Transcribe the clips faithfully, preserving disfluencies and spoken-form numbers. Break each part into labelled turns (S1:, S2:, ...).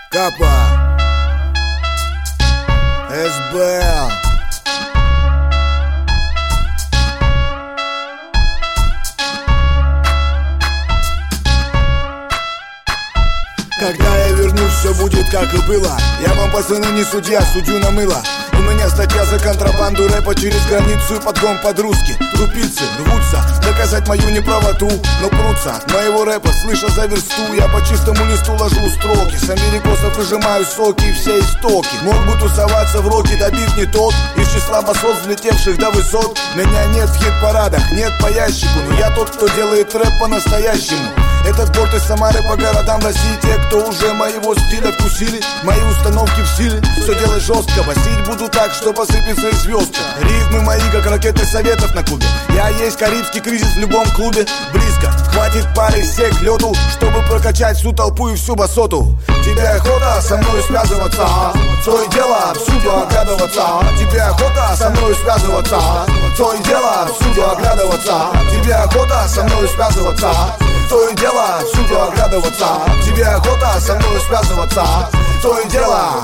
S1: Капа, эс бэ эл. Когда я вернусь, все будет как и было. Я вам, пацаны, не судья, судью на мыло. У меня статья за контрабанду рэпа через границу и подгон под русски. Тупицы рвутся доказать мою неправоту, но прутся от моего рэпа, слыша за версту. Я по чистому листу ложу строки, с америкосов выжимаю соки и все истоки. Мог бы тусоваться в роке, да бит не тот, из числа басов, взлетевших до высот. Меня нет в хит-парадах, нет по ящику, но я тот, кто делает рэп по-настоящему. Этот борт из Самары по городам России. Те, кто уже моего стиля вкусили, мои установки в силе. Все делать жестко, басить буду так, что посыпется и звездка. Ритмы мои, как ракеты советов на Кубе. Я есть карибский кризис в любом клубе. Близко, хватит пары сек лёду, чтобы прокачать всю толпу и всю басоту. Тебе охота со мной связываться, то и дело всюду оглядываться. Тебе охота со мной связываться, то и дело всюду оглядываться. Тебе охота со мной связываться, то и дело всюду оглядываться. Тебе охота со мной связываться, то и дело.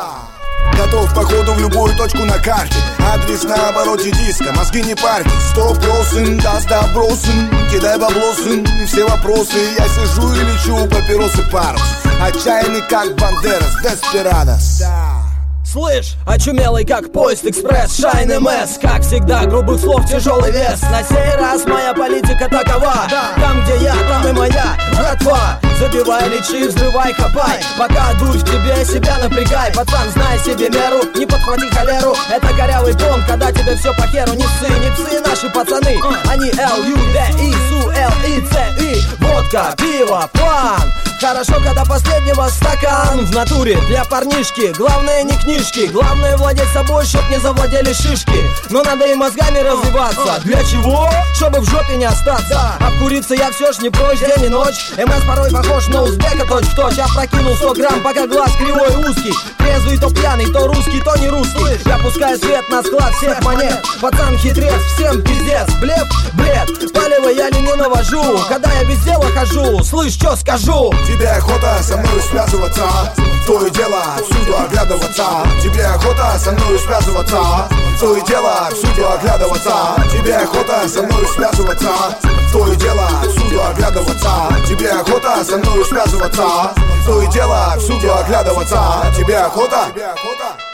S1: Готов к походу в любую точку на карте. Адрес на обороте диска, мозги не парьте. Сто бросен, даст добросен, кидай баблосен. Все вопросы, я сижу и лечу папиросы парус. Отчаянный как Бандерас, Деспирадос.
S2: Слышь, очумелый как поезд экспресс, Шайн эм эс. Как всегда, грубых слов тяжелый вес. На сей раз моя политика такова: там, где я, там и моя братва. Забивай, лечи, взрывай, копай, пока дурь в тебе, себя напрягай. Пацан, знай себе меру, не подхвати холеру. Это корявый тон, когда тебе все по херу. Не псы, не псы, наши пацаны. Они эл ю дэ и су эл и цэ и. Водка, пиво, план. Хорошо, когда последнего стакан в натуре для парнишки. Главное не книжки, главное владеть собой, чтоб не завладели шишки. Но надо и мозгами развиваться. Для чего? Чтобы в жопе не остаться. Обкуриться я все ж не прочь день и ночь. эм эс порой похож на узбека точь-в-точь. Опрокинул сто грамм, пока глаз кривой и узкий. Трезвый то пьяный, то русский, то не русский. Я пускаю свет на склад всех монет. Пацан хитрец, всем пиздец. Блеф, бред, палево я ли не навожу. Когда я без дела хожу, слышь, что скажу?
S1: Тебе охота со мной связываться, то и дело всюду оглядываться. Тебе охота со мной связываться, то и дело всюду оглядываться. Тебе охота со мной связываться, то и дело всюду оглядываться. Тебе охота со мной связываться, то и дело всюду оглядываться. Тебе охота?